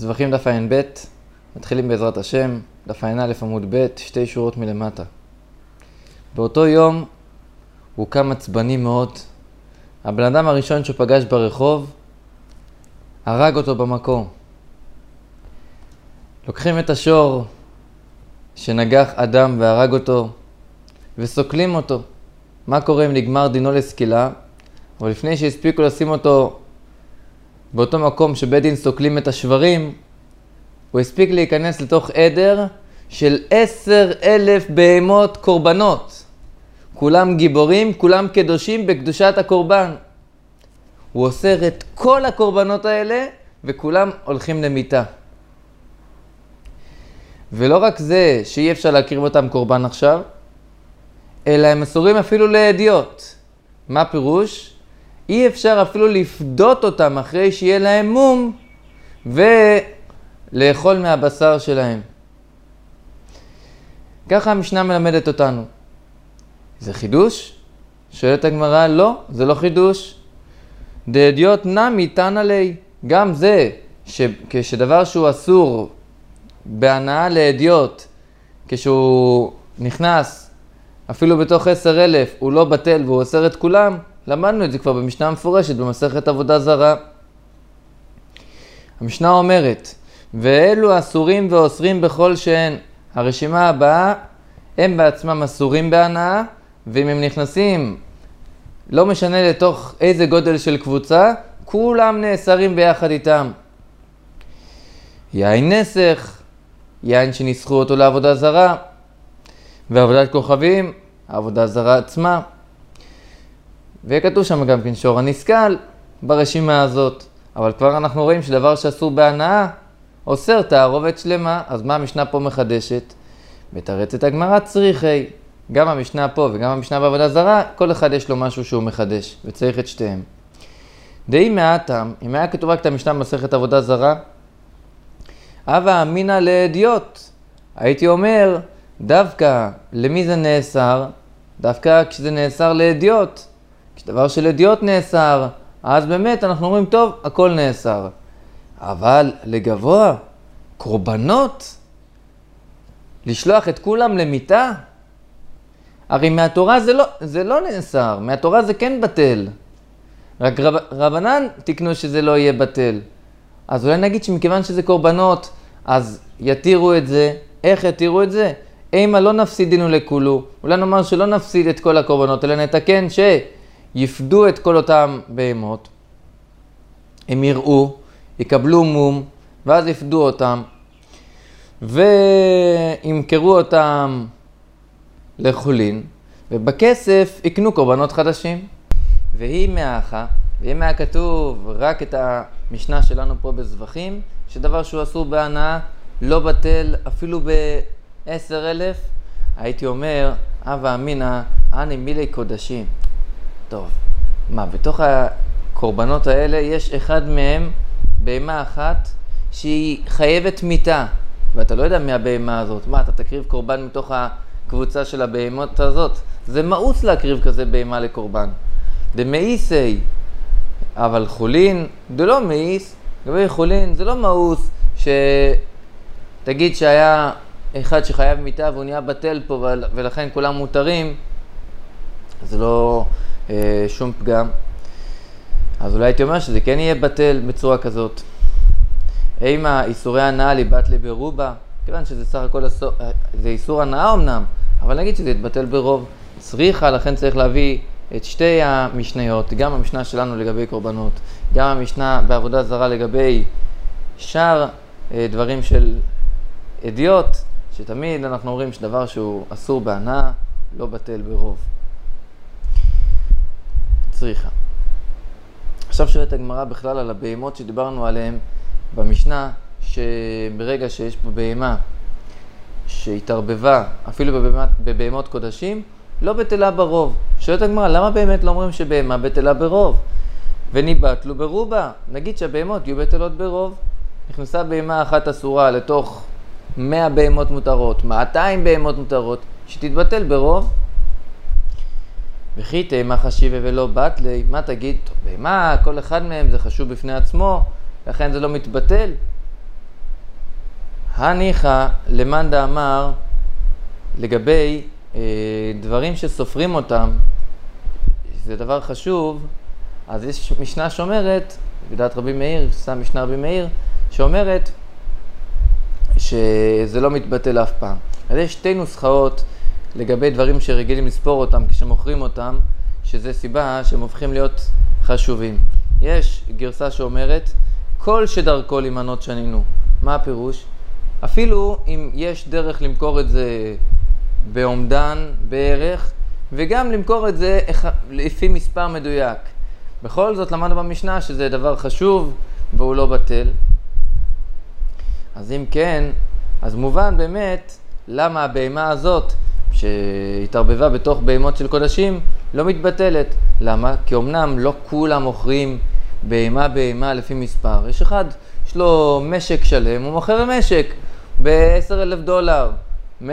זבחים דף ע"ב, מתחילים בעזרת השם, דף ע"א עמוד ב', 2 שורות מלמטה. באותו יום הוא קם עצבני מאוד. הבן אדם הראשון שפגש ברחוב הרג אותו במקום. לוקחים את השור שנגח אדם והרג אותו וסוקלים אותו. מה קורה אם נגמר דינו לסקילה? אבל לפני שהספיקו לשים אותו באותו מקום שבית דין סוקלים את השברים, הוא הספיק להיכנס לתוך עדר של 10,000 בהמות קורבנות. כולם גיבורים, כולם קדושים בקדושת הקורבן. הוא אוסר את כל הקורבנות האלה וכולם הולכים למיטה. ולא רק זה שאי אפשר להקריב אותם קורבן עכשיו, אלא הם אסורים אפילו לאדיוט. מה פירוש? אי אפשר אפילו לפדות אותם אחרי שיהיה להם מום ולאכול מהבשר שלהם. ככה המשנה מלמדת אותנו. זה חידוש? שואלת הגמרא, לא, זה לא חידוש. דאדיוט נמי תנא ליה. גם זה כשדבר שהוא אסור בהנאה לאדיוט, כשהוא נכנס אפילו בתוך 10,000 הוא לא בטל והוא אוסר את כולם, למדנו את זה כבר במשנה המפורשת במסכת עבודה זרה. המשנה אומרת, ואלו אסורים ואוסרים בכל שהן. הרשימה הבאה, הם בעצמם אסורים בהנאה, ואם הם נכנסים, לא משנה לתוך איזה גודל של קבוצה, כולם נאסרים ביחד איתם. יין נסך, יין שניסחו אותו לעבודה זרה, ועבודת כוכבים, העבודה זרה עצמה. וכתוב שם גם כן שור הנסקל ברשימה הזאת. אבל כבר אנחנו רואים שדבר שאסור בהנאה אוסר תערובת שלמה. אז מה המשנה פה מחדשת? מתרצת הגמרא צריכי. גם המשנה פה וגם המשנה בעבודה זרה, כל אחד יש לו משהו שהוא מחדש וצריך את שתיהם. די מעטם, אם היה כתוב רק את המשנה במסכת עבודה זרה, הווה אמינא לאדיוט. הייתי אומר, דווקא למי זה נאסר? דווקא כשזה נאסר לאדיוט. כשדבר של אדיוט נאסר, אז באמת אנחנו אומרים, טוב, הכל נאסר. אבל לגבוה, קורבנות, לשלוח את כולם למיטה, הרי מהתורה זה לא נאסר, מהתורה זה כן בטל. רק רבנן תקנו שזה לא יהיה בטל. אז אולי נגיד שמכיוון שזה קורבנות, אז יתירו את זה. איך יתירו את זה? אימה לא נפסיד דינו לכולו. אולי נאמר שלא נפסיד את כל הקורבנות, אלא נתקן שיפדו את כל אותם בהמות. הם יראו, יקבלו מום, ואז יפדו אותם. וימכרו אותם לחולין, ובכסף יקנו קורבנות חדשים. והיא מהאחה, ואם היה כתוב רק את המשנה שלנו פה בזבחים, שדבר שהוא אסור בהנאה, לא בטל אפילו ב10,000, הייתי אומר, הווה אמינא אני מילי קודשים. טוב, מה, בתוך הקורבנות האלה יש אחד מהם, בהמה אחת, שהיא חייבת מיתה, ואתה לא יודע מי הבהמה הזאת. מה, אתה תקריב קורבן מתוך הקבוצה של הבהמות הזאת? זה מאוס להקריב כזה בהמה לקורבן. דמאיסי, אבל חולין, זה לא מאיס. לגבי חולין, זה לא מאוס שתגיד שהיה אחד שחייב מיתה והוא נהיה בטל פה ולכן כולם מותרים. זה לא שום פגם. אז אולי הייתי אומר שזה כן יהיה בטל בצורה כזאת. אימה איסורי הנאה ליבת לבירובה, כיוון שזה סך הכל זה איסור הנאה אמנם, אבל נגיד שזה יתבטל ברוב. צריכה, לכן צריך להביא את שתי המשניות, גם המשנה שלנו לגבי קורבנות, גם המשנה בעבודה זרה לגבי שאר דברים של אדיוט, שתמיד אנחנו אומרים שדבר שהוא אסור בהנאה, לא בטל ברוב. צריכה. עכשיו שואלת הגמרא בכלל על הבהמות שדיברנו עליהן במשנה, שברגע שיש פה בהמה שהתערבבה אפילו בבהמות קודשים, לא בטלה ברוב. שואלת הגמרא, למה באמת לא אומרים שבהמה בטלה ברוב? וניבטלו ברובה. נגיד שהבהמות יהיו בטלות ברוב. נכנסה בהמה אחת אסורה לתוך 100 בהמות מותרות, 200 בהמות מותרות, שתתבטל ברוב. וכי תהמה חשיבה ולא בטלי, מה תגיד? טוב, בהמה, כל אחד מהם זה חשוב בפני עצמו, לכן זה לא מתבטל. הניחא למאן דאמר לגבי דברים שסופרים אותם, זה דבר חשוב, אז יש משנה שאומרת, בדעת רבי מאיר, שם משנה רבי מאיר, שאומרת שזה לא מתבטל אף פעם. אז יש שתי נוסחאות לגבי דברים שרגילים לספור אותם כשמוכרים אותם, שזה סיבה שהם הופכים להיות חשובים. יש גרסה שאומרת, כל שדרכו להימנות שנינו. מה הפירוש? אפילו אם יש דרך למכור את זה באומדן, בערך, וגם למכור את זה לפי מספר מדויק. בכל זאת למדנו במשנה שזה דבר חשוב והוא לא בטל. אז אם כן, אז מובן באמת למה הבהמה הזאת שהתערבבה בתוך בהמות של קודשים לא מתבטלת. למה? כי אמנם לא כולם מוכרים בהמה לפי מספר. יש אחד, יש לו משק שלם, הוא מוכר משק ב$10,000, $100,000.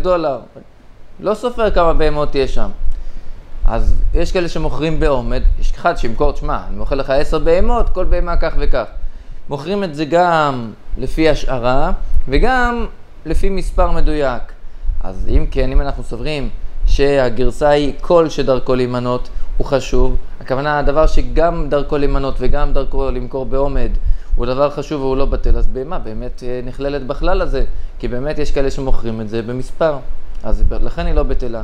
לא סופר כמה בהמות יש שם. אז יש כאלה שמוכרים בעומד, יש אחד שימכור, תשמע, אני מוכר לך 10 בהמות, כל בהמה כך וכך. מוכרים את זה גם לפי השערה וגם לפי מספר מדויק. אז אם כן, אם אנחנו סוברים שהגרסה היא כל שדרכו להימנות הוא חשוב, הכוונה הדבר שגם דרכו להימנות וגם דרכו למכור בעומד הוא דבר חשוב והוא לא בטל, אז בהמה באמת נכללת בכלל הזה, כי באמת יש כאלה שמוכרים את זה במספר, אז לכן היא לא בטלה.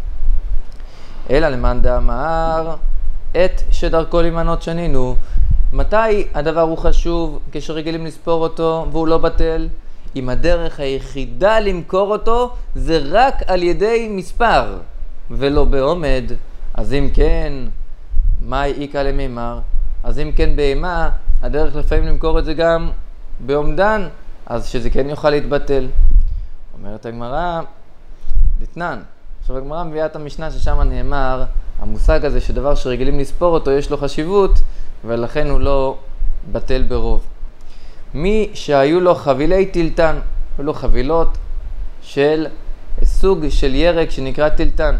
אלא למאן דאמר את שדרכו להימנות שנינו, מתי הדבר הוא חשוב כשרגילים לספור אותו והוא לא בטל? אם הדרך היחידה למכור אותו זה רק על ידי מספר ולא בעומד, אז אם כן, מה איקא למימר? אז אם כן בהמה, הדרך לפעמים למכור את זה גם בעומדן, אז שזה כן יוכל להתבטל. אומרת הגמרא, דתנן. עכשיו הגמרא מביאה את המשנה ששם נאמר, המושג הזה שדבר שרגילים לספור אותו יש לו חשיבות, ולכן הוא לא בטל ברוב. מי שהיו לו חבילי טילטן, היו לו חבילות של סוג של ירק שנקרא טילטן,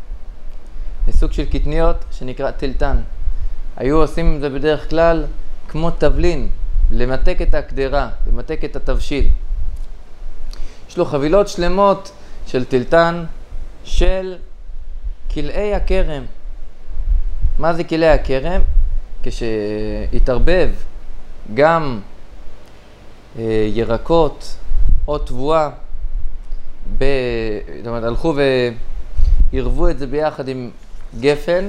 סוג של קטניות שנקרא טילטן. היו עושים את זה בדרך כלל כמו תבלין, למתק את הקדרה, למתק את התבשיל. יש לו חבילות שלמות של טילטן של כלאי הכרם. מה זה כלאי הכרם? כשהתערבב גם ירקות או תבואה, זאת אומרת, הלכו ועירבו את זה ביחד עם גפן,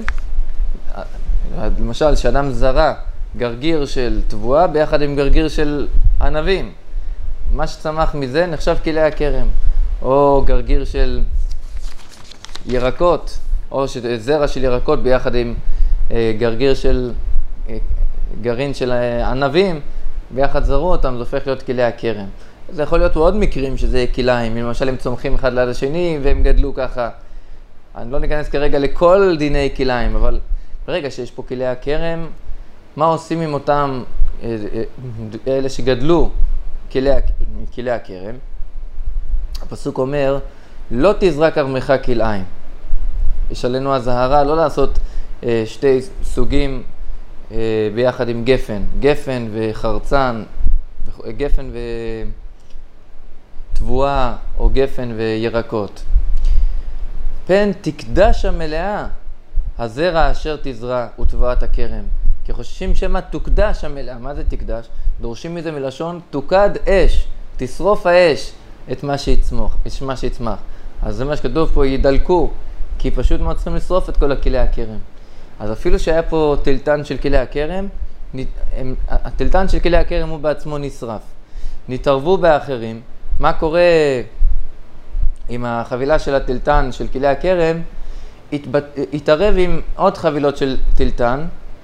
למשל שאדם זרה גרגיר של תבואה ביחד עם גרגיר של ענבים, מה שצמח מזה נחשב כלאי הכרם, או גרגיר של ירקות, או זרע של ירקות ביחד עם גרגיר של גרעין של ענבים, ביחד זרו אותם, זה הופך להיות כלאי הכרם. זה יכול להיות עוד מקרים שזה יהיה כלאיים, למשל הם צומחים אחד ליד השני והם גדלו ככה. אני לא ניכנס כרגע לכל דיני כלאיים, אבל ברגע שיש פה כלאי הכרם, מה עושים עם אותם אלה שגדלו כלאי הכרם? הפסוק אומר, לא תזרק כרמך כלאיים. יש עלינו הזהרה לא לעשות שתי סוגים ביחד עם גפן, גפן וחרצן, גפן ותבואה או גפן וירקות. פן תקדש המלאה הזרע אשר תזרע ותבואת הכרם. כי חוששים שמה תוקדש המלאה. מה זה תקדש? דורשים מזה מלשון תוקד אש, תשרוף האש את מה שיצמח. אז זה מה שכתוב פה, ידלקו, כי פשוט מאוד צריכים לשרוף את כל כלאי הכרם. אז אפילו שהיה פה טילטן של כלאי הכרם, הטילטן של כלאי הכרם הוא בעצמו נשרף. נתערבו באחרים. מה קורה עם החבילה של הטילטן של כלאי הכרם? התערב עם עוד חבילות של טילטן,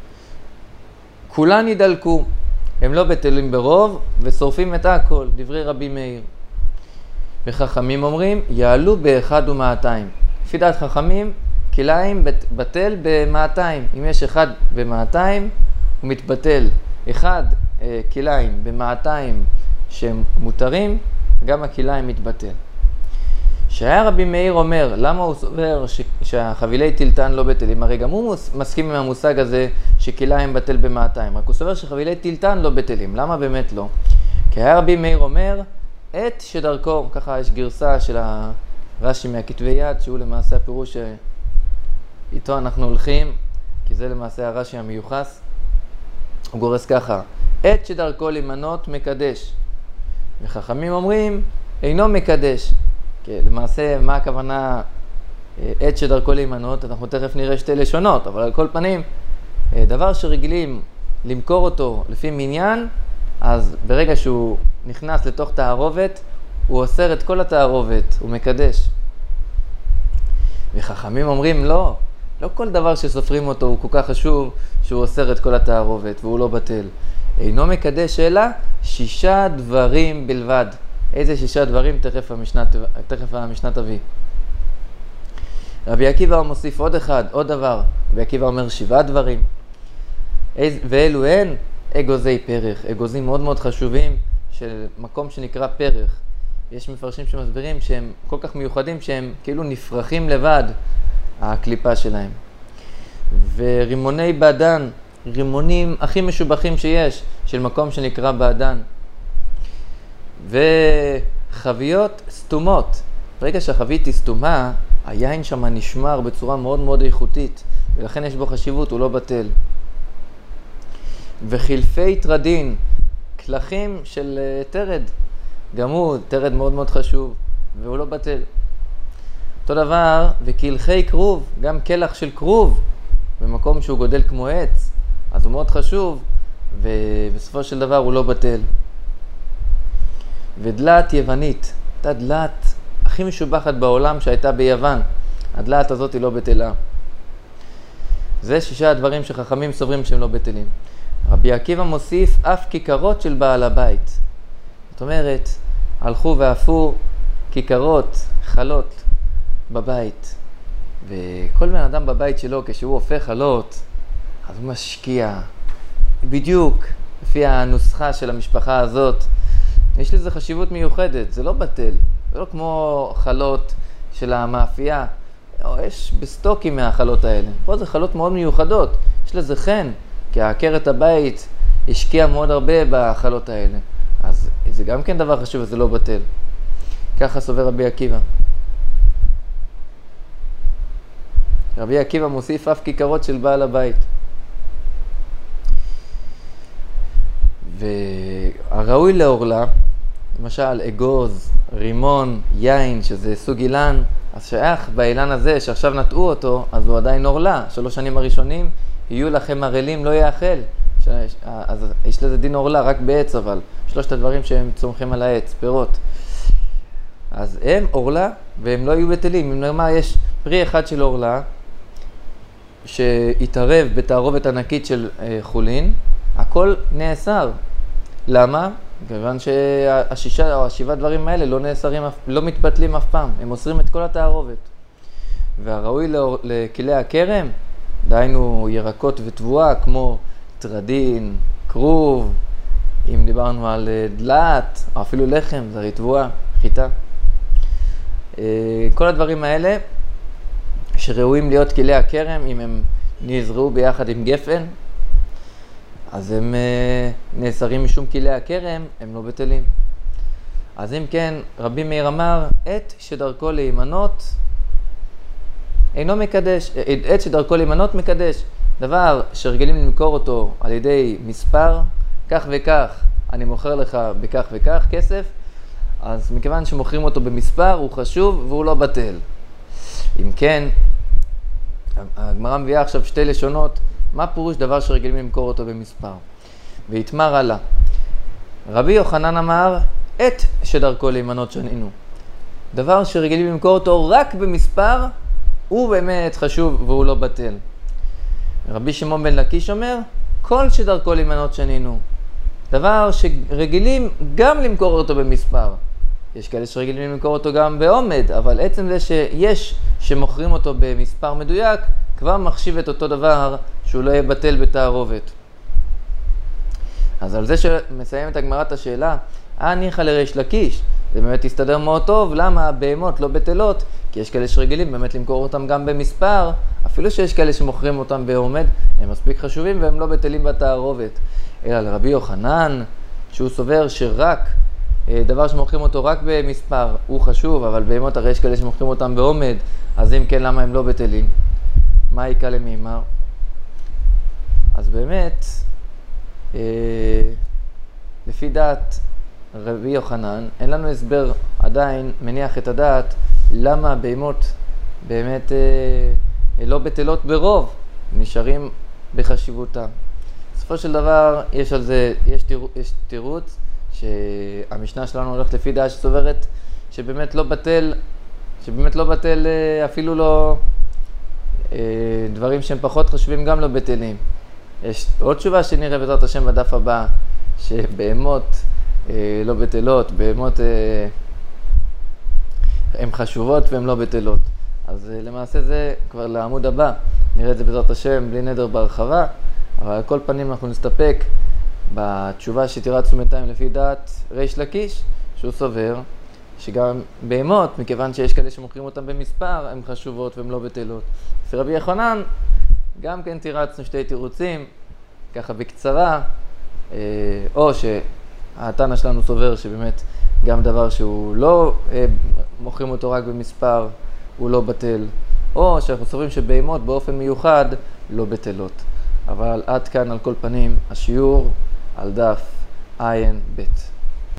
כולן ידלקו. הם לא בטלים ברוב ושורפים את הכל, דברי רבי מאיר. וחכמים אומרים, יעלו באחד ומאתיים. לפי דעת חכמים, כלאיים בטל במאתיים. אם יש אחד במאתיים, הוא מתבטל. אחד כלאיים במאתיים שהם מותרים, גם הכלאיים מתבטל. שהיה רבי מאיר אומר, למה הוא סובר שהחבילי טילטן לא בטלים? הרי גם הוא מסכים עם המושג הזה שכלאיים בטל במאתיים. רק הוא סובר שחבילי טילטן לא בטלים. למה באמת לא? כי היה רבי מאיר אומר, עת שדרכו, ככה יש גרסה של הרש"י מהכתבי יד, שהוא למעשה הפירוש שאיתו אנחנו הולכים, כי זה למעשה הרש"י המיוחס. הוא גורס ככה, עת שדרכו להימנות מקדש. וחכמים אומרים, אינו מקדש. כי למעשה, מה הכוונה עת שדרכו להימנות? אנחנו תכף נראה שתי לשונות, אבל על כל פנים, דבר שרגילים למכור אותו לפי מניין, אז ברגע שהוא נכנס לתוך תערובת, הוא אוסר את כל התערובת, הוא מקדש. וחכמים אומרים, לא כל דבר שסופרים אותו הוא כל כך חשוב, שהוא אוסר את כל התערובת, והוא לא בטל. אינו מקדש אלא 6 דברים בלבד. איזה 6 דברים? תכף המשנה תביא. רבי עקיבא מוסיף עוד דבר. רבי עקיבא אומר 7 דברים. ואלו הן אגוזי פרח. אגוזים מאוד מאוד חשובים של מקום שנקרא פרח. יש מפרשים שמסבירים שהם כל כך מיוחדים שהם כאילו נפרחים לבד, הקליפה שלהם. ורימוני באדן, רימונים הכי משובחים שיש, של מקום שנקרא באדן. וחביות סתומות. ברגע שהחבית היא סתומה, היין שם נשמר בצורה מאוד מאוד איכותית, ולכן יש בו חשיבות, הוא לא בטל. וחילפי טרדין, כלכים של תרד, גם הוא תרד מאוד מאוד חשוב, והוא לא בטל. אותו דבר, וכלכי כרוב, גם כלח של כרוב, במקום שהוא גודל כמו עץ, אז הוא מאוד חשוב, ובסופו של דבר הוא לא בטל. ודלת יוונית, הייתה דלת הכי משובחת בעולם שהייתה ביוון, הדלת הזאת היא לא בטלה. זה 6 הדברים שחכמים סוברים שהם לא בטלים. רבי עקיבא מוסיף אף כיכרות של בעל הבית. זאת אומרת, הלכו ואפו כיכרות, חלות בבית. וכל בן אדם בבית שלו, כשהוא הופך חלות, אז הוא משקיע. בדיוק, לפי הנוסחה של המשפחה הזאת, יש לזה חשיבות מיוחדת, זה לא בטל. זה לא כמו חלות של המאפייה. יש בסטוקים מהחלות האלה. פה זה חלות מאוד מיוחדות. יש לזה חן, כי עקרת הבית השקיע מאוד הרבה בחלות האלה. אז זה גם כן דבר חשוב, זה לא בטל. ככה סובר רבי עקיבא. רבי עקיבא מוסיף אף כיכרות של בעל הבית. והראוי לעורלה, למשל אגוז, רימון, יין, שזה סוג אילן, אז שייך באילן הזה שעכשיו נטעו אותו, אז הוא עדיין עורלה. 3 שנים הראשונים יהיו לכם ערלים לא יאכל. אז יש לזה דין עורלה רק בעץ, אבל 3 הדברים שהם צומחים על העץ, פירות. אז הם עורלה והם לא יהיו בטלים. אם נאמר יש פרי אחד של עורלה שהתערב בתערובת ענקית של חולין, הכל נאסר. למה? כיוון שה6 או 7 דברים האלה לא נאסרים, לא מתבטלים אף פעם. הם אוסרים את כל התערובת. והראוי לכלי הכרם, דהיינו ירקות ותבואה כמו טרדין, כרוב, אם דיברנו על דלת, או אפילו לחם, זה הרי תבואה, חיטה. כל הדברים האלה שראויים להיות כלי הכרם, אם הם נזרעו ביחד עם גפן, אז הם נאסרים משום כלי הכרם, הם לא בטלים. אז אם כן, רבי מאיר אמר, עת שדרכו להימנות אינו מקדש, עת שדרכו להימנות מקדש. דבר שרגילים למכור אותו על ידי מספר, כך וכך, אני מוכר לך בכך וכך כסף, אז מכיוון שמוכרים אותו במספר, הוא חשוב והוא לא בטל. אם כן, הגמרא מביאה עכשיו 2 לשונות, מה פירוש דבר שרגילים למכור אותו במספר? ויתמר הלאה. רבי יוחנן אמר, עת שדרכו להימנות שנינו. דבר שרגילים למכור אותו רק במספר, הוא באמת חשוב והוא לא בטל. רבי שמעון בן לקיש אומר, כל שדרכו להימנות שנינו. דבר שרגילים גם למכור אותו במספר. יש כאלה שרגילים למכור אותו גם בעומד, אבל עצם זה שיש שמוכרים אותו במספר מדויק, כבר מחשיב את אותו דבר שהוא לא יהיה בטל בתערובת. אז על זה שמסיים את הגמרא את השאלה, ניחא לריש לקיש, זה באמת יסתדר מאוד טוב, למה הבהמות לא בטלות? כי יש כאלה שרגילים באמת למכור אותם גם במספר, אפילו שיש כאלה שמוכרים אותם בעומד, הם מספיק חשובים והם לא בטלים בתערובת. אלא לרבי יוחנן, שהוא סובר שרק דבר שמוכרים אותו רק במספר הוא חשוב, אבל בהמות הרי יש כאלה שמוכרים אותם בעומד, אז אם כן, למה הם לא בטלים? מה יקה למימר? אז באמת, לפי דעת רבי יוחנן, אין לנו הסבר עדיין מניח את הדעת למה בהמות באמת לא בטלות ברוב, נשארים בחשיבותם. בסופו של דבר יש על זה, יש תירוץ שהמשנה שלנו הולכת לפי דעה שסוברת שבאמת לא בטל אפילו לא דברים שהם פחות חשובים גם לא בטלים. יש עוד תשובה שנראה בעזרת השם בדף הבא, שבהמות לא בטלות, בהמות הן חשובות והן לא בטלות. אז למעשה זה כבר לעמוד הבא, נראה את זה בעזרת השם בלי נדר בהרחבה, אבל על כל פנים אנחנו נסתפק בתשובה שתירצנו בינתיים לפי דעת ריש לקיש, שהוא סובר שגם בהמות, מכיוון שיש כאלה שמוכרים אותם במספר, הן חשובות והן לא בטלות. לפי רבי יוחנן, גם כן תירצנו שתי תירוצים, ככה בקצרה, או שהתנא שלנו סובר שבאמת גם דבר שהוא לא מוכרים אותו רק במספר, הוא לא בטל, או שאנחנו סוברים שבהמות באופן מיוחד לא בטלות. אבל עד כאן על כל פנים השיעור על דף עין ב'.